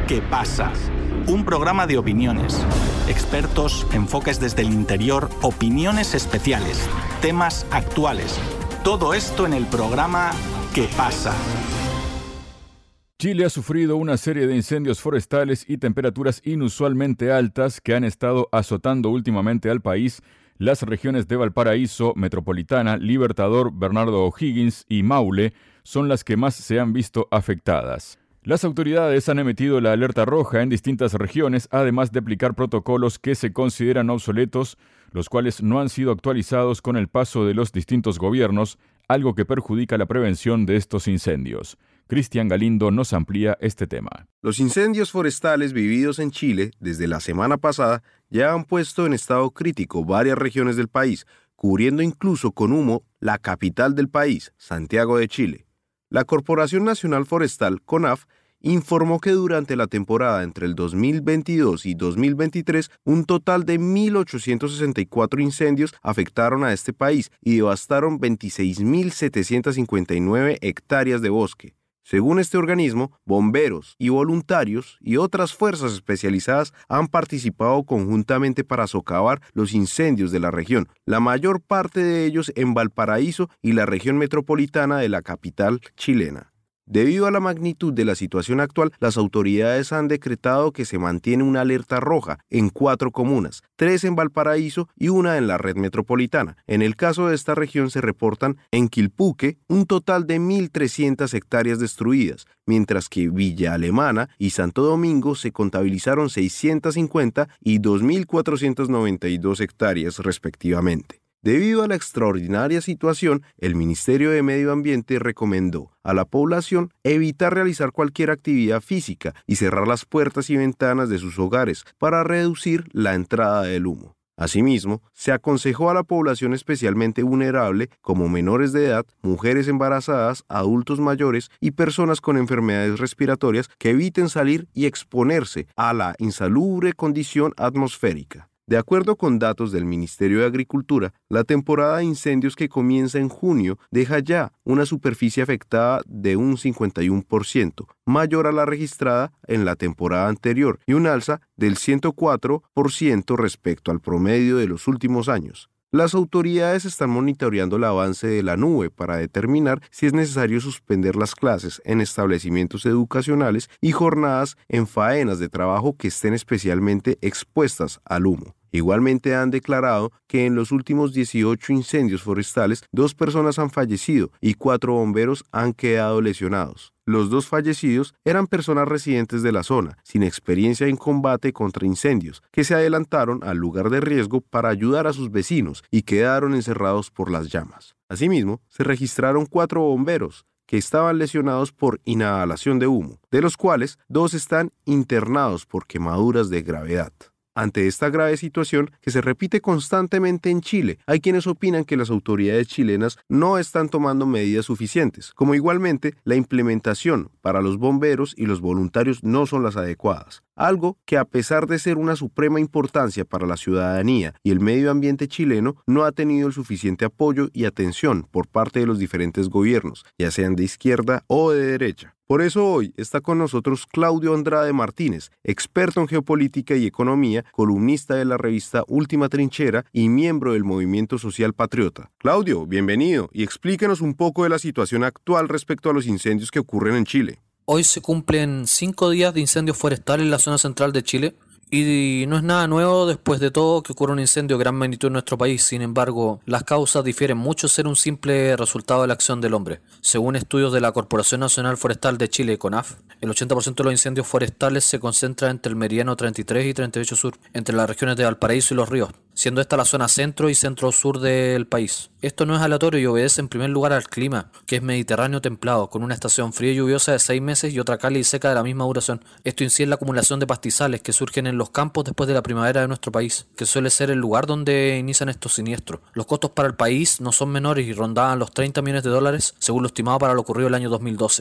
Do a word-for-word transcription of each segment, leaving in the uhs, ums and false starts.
¿Qué pasa? Un programa de opiniones, expertos, enfoques desde el interior, opiniones especiales, temas actuales. Todo esto en el programa ¿Qué pasa? Chile ha sufrido una serie de incendios forestales y temperaturas inusualmente altas que han estado azotando últimamente al país. Las regiones de Valparaíso, Metropolitana, Libertador, Bernardo O'Higgins y Maule son las que más se han visto afectadas. Las autoridades han emitido la alerta roja en distintas regiones, además de aplicar protocolos que se consideran obsoletos, los cuales no han sido actualizados con el paso de los distintos gobiernos, algo que perjudica la prevención de estos incendios. Cristian Galindo nos amplía este tema. Los incendios forestales vividos en Chile desde la semana pasada ya han puesto en estado crítico varias regiones del país, cubriendo incluso con humo la capital del país, Santiago de Chile. La Corporación Nacional Forestal, CONAF, informó que durante la temporada entre el dos mil veintidós y dos mil veintitrés, un total de mil ochocientos sesenta y cuatro incendios afectaron a este país y devastaron veintiséis mil setecientos cincuenta y nueve hectáreas de bosque. Según este organismo, bomberos y voluntarios y otras fuerzas especializadas han participado conjuntamente para socavar los incendios de la región, la mayor parte de ellos en Valparaíso y la región metropolitana de la capital chilena. Debido a la magnitud de la situación actual, las autoridades han decretado que se mantiene una alerta roja en cuatro comunas, tres en Valparaíso y una en la red metropolitana. En el caso de esta región se reportan en Quilpuque un total de mil trescientas hectáreas destruidas, mientras que Villa Alemana y Santo Domingo se contabilizaron seiscientas cincuenta y dos mil cuatrocientas noventa y dos hectáreas respectivamente. Debido a la extraordinaria situación, el Ministerio de Medio Ambiente recomendó a la población evitar realizar cualquier actividad física y cerrar las puertas y ventanas de sus hogares para reducir la entrada del humo. Asimismo, se aconsejó a la población especialmente vulnerable, como menores de edad, mujeres embarazadas, adultos mayores y personas con enfermedades respiratorias, que eviten salir y exponerse a la insalubre condición atmosférica. De acuerdo con datos del Ministerio de Agricultura, la temporada de incendios que comienza en junio deja ya una superficie afectada de un cincuenta y uno por ciento, mayor a la registrada en la temporada anterior y un alza del ciento cuatro por ciento respecto al promedio de los últimos años. Las autoridades están monitoreando el avance de la nube para determinar si es necesario suspender las clases en establecimientos educacionales y jornadas en faenas de trabajo que estén especialmente expuestas al humo. Igualmente han declarado que en los últimos dieciocho incendios forestales, dos personas han fallecido y cuatro bomberos han quedado lesionados. Los dos fallecidos eran personas residentes de la zona, sin experiencia en combate contra incendios, que se adelantaron al lugar de riesgo para ayudar a sus vecinos y quedaron encerrados por las llamas. Asimismo, se registraron cuatro bomberos que estaban lesionados por inhalación de humo, de los cuales dos están internados por quemaduras de gravedad. Ante esta grave situación, que se repite constantemente en Chile, hay quienes opinan que las autoridades chilenas no están tomando medidas suficientes, como igualmente la implementación para los bomberos y los voluntarios no son las adecuadas. Algo que, a pesar de ser una suprema importancia para la ciudadanía y el medio ambiente chileno, no ha tenido el suficiente apoyo y atención por parte de los diferentes gobiernos, ya sean de izquierda o de derecha. Por eso hoy está con nosotros Claudio Andrade Martínez, experto en geopolítica y economía, columnista de la revista Última Trinchera y miembro del Movimiento Social Patriota. Claudio, bienvenido y explíquenos un poco de la situación actual respecto a los incendios que ocurren en Chile. Hoy se cumplen cinco días de incendios forestales en la zona central de Chile y no es nada nuevo después de todo que ocurra un incendio de gran magnitud en nuestro país. Sin embargo, las causas difieren mucho de ser un simple resultado de la acción del hombre. Según estudios de la Corporación Nacional Forestal de Chile, CONAF, el ochenta por ciento de los incendios forestales se concentra entre el meridiano treinta y tres y treinta y ocho sur, entre las regiones de Valparaíso y Los Ríos, siendo esta la zona centro y centro-sur del país. Esto no es aleatorio y obedece en primer lugar al clima, que es mediterráneo templado, con una estación fría y lluviosa de seis meses y otra cálida y seca de la misma duración. Esto incide en la acumulación de pastizales que surgen en los campos después de la primavera de nuestro país, que suele ser el lugar donde inician estos siniestros. Los costos para el país no son menores y rondaban los treinta millones de dólares, según lo estimado para lo ocurrido el año dos mil doce.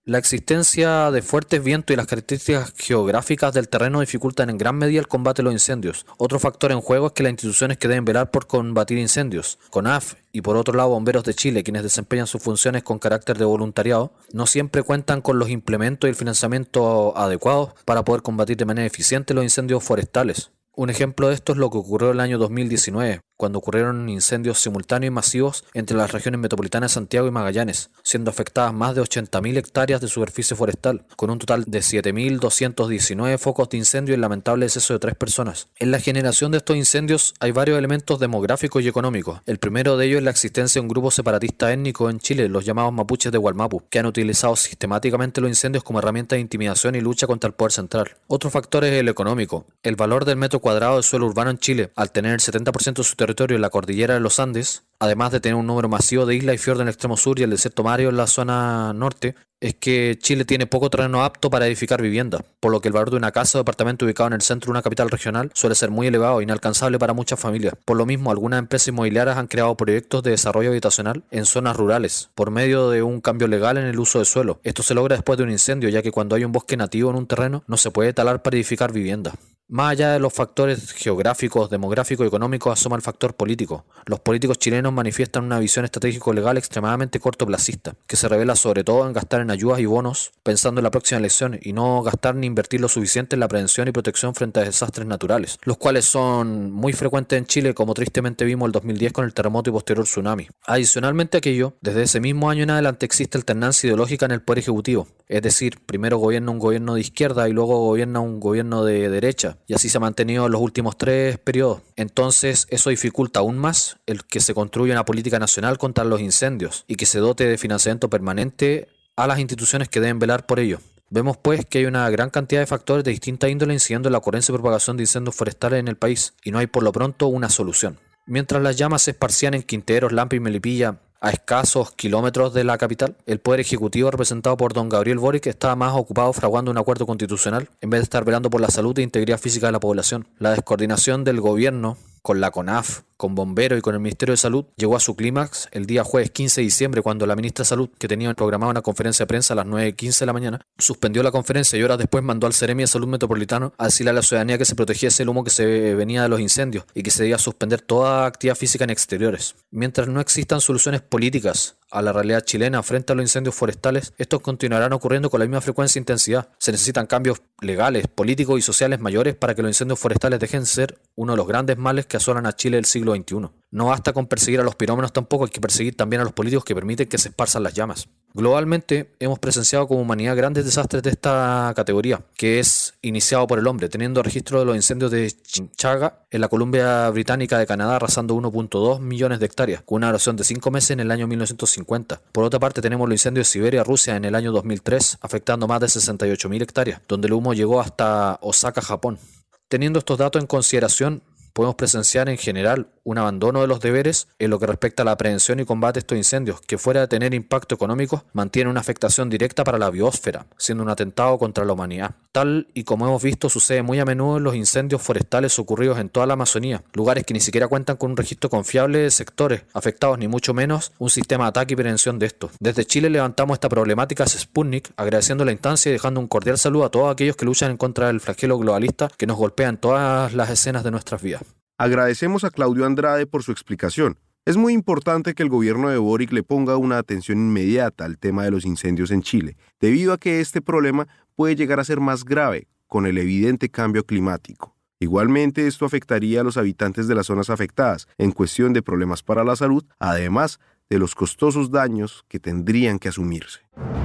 La existencia de fuertes vientos y las características geográficas del terreno dificultan en gran medida el combate de los incendios. Otro factor en juego es que las instituciones que deben velar por combatir incendios, CONAF y por otro lado Bomberos de Chile, quienes desempeñan sus funciones con carácter de voluntariado, no siempre cuentan con los implementos y el financiamiento adecuados para poder combatir de manera eficiente los incendios forestales. Un ejemplo de esto es lo que ocurrió en el año dos mil diecinueve, cuando ocurrieron incendios simultáneos y masivos entre las regiones metropolitanas de Santiago y Magallanes, siendo afectadas más de ochenta mil hectáreas de superficie forestal, con un total de siete mil doscientos diecinueve focos de incendio y el lamentable deceso de tres personas. En la generación de estos incendios hay varios elementos demográficos y económicos. El primero de ellos es la existencia de un grupo separatista étnico en Chile, los llamados mapuches de Gualmapu, que han utilizado sistemáticamente los incendios como herramienta de intimidación y lucha contra el poder central. Otro factor es el económico. El valor del metro cuadrado de suelo urbano en Chile, al tener el setenta por ciento de su territorio en la cordillera de los Andes, además de tener un número masivo de islas y fiordos en el extremo sur y el desierto mario en la zona norte, es que Chile tiene poco terreno apto para edificar viviendas, por lo que el valor de una casa o departamento ubicado en el centro de una capital regional suele ser muy elevado e inalcanzable para muchas familias. Por lo mismo, algunas empresas inmobiliarias han creado proyectos de desarrollo habitacional en zonas rurales, por medio de un cambio legal en el uso de suelo. Esto se logra después de un incendio, ya que cuando hay un bosque nativo en un terreno, no se puede talar para edificar viviendas. Más allá de los factores geográficos, demográficos y económicos, asoma el factor político. Los políticos chilenos manifiestan una visión estratégico-legal extremadamente cortoplacista, que se revela sobre todo en gastar en ayudas y bonos, pensando en la próxima elección, y no gastar ni invertir lo suficiente en la prevención y protección frente a desastres naturales, los cuales son muy frecuentes en Chile, como tristemente vimos el dos mil diez con el terremoto y posterior tsunami. Adicionalmente a aquello, desde ese mismo año en adelante existe alternancia ideológica en el poder ejecutivo, es decir, primero gobierna un gobierno de izquierda y luego gobierna un gobierno de derecha, y así se ha mantenido en los últimos tres periodos. Entonces eso dificulta aún más el que se construya una política nacional contra los incendios y que se dote de financiamiento permanente a las instituciones que deben velar por ello. Vemos pues que hay una gran cantidad de factores de distinta índole incidiendo en la ocurrencia y propagación de incendios forestales en el país, y no hay por lo pronto una solución. Mientras las llamas se esparcían en Quinteros, Lampa y Melipilla, a escasos kilómetros de la capital, el poder ejecutivo representado por don Gabriel Boric estaba más ocupado fraguando un acuerdo constitucional en vez de estar velando por la salud e integridad física de la población. La descoordinación del gobierno con la CONAF, con Bomberos y con el Ministerio de Salud llegó a su clímax el día jueves quince de diciembre, cuando la ministra de Salud, que tenía programada una conferencia de prensa a las nueve y quince de la mañana, suspendió la conferencia y horas después mandó al Seremi de Salud Metropolitano a decirle a la ciudadanía que se protegiese el humo que se venía de los incendios y que se debía suspender toda actividad física en exteriores. Mientras no existan soluciones políticas a la realidad chilena frente a los incendios forestales, estos continuarán ocurriendo con la misma frecuencia e intensidad. Se necesitan cambios legales, políticos y sociales mayores para que los incendios forestales dejen de ser uno de los grandes males que asolan a Chile del siglo veintiuno. No basta con perseguir a los pirómanos tampoco, hay que perseguir también a los políticos que permiten que se esparzan las llamas. Globalmente hemos presenciado como humanidad grandes desastres de esta categoría, que es iniciado por el hombre, teniendo registro de los incendios de Chinchaga en la Columbia Británica de Canadá, arrasando uno punto dos millones de hectáreas, con una duración de cinco meses en el año mil novecientos cincuenta. Por otra parte, tenemos los incendios de Siberia, Rusia, en el año dos mil tres, afectando más de sesenta y ocho mil hectáreas, donde el humo llegó hasta Osaka, Japón. Teniendo estos datos en consideración, podemos presenciar en general un abandono de los deberes en lo que respecta a la prevención y combate a estos incendios, que fuera de tener impacto económico, mantiene una afectación directa para la biosfera, siendo un atentado contra la humanidad. Tal y como hemos visto sucede muy a menudo en los incendios forestales ocurridos en toda la Amazonía, lugares que ni siquiera cuentan con un registro confiable de sectores afectados, ni mucho menos un sistema de ataque y prevención de estos. Desde Chile levantamos esta problemática a Sputnik, agradeciendo la instancia y dejando un cordial saludo a todos aquellos que luchan en contra del flagelo globalista que nos golpea en todas las escenas de nuestras vidas. Agradecemos a Claudio Andrade por su explicación. Es muy importante que el gobierno de Boric le ponga una atención inmediata al tema de los incendios en Chile, debido a que este problema puede llegar a ser más grave con el evidente cambio climático. Igualmente, esto afectaría a los habitantes de las zonas afectadas en cuestión de problemas para la salud, además de los costosos daños que tendrían que asumirse.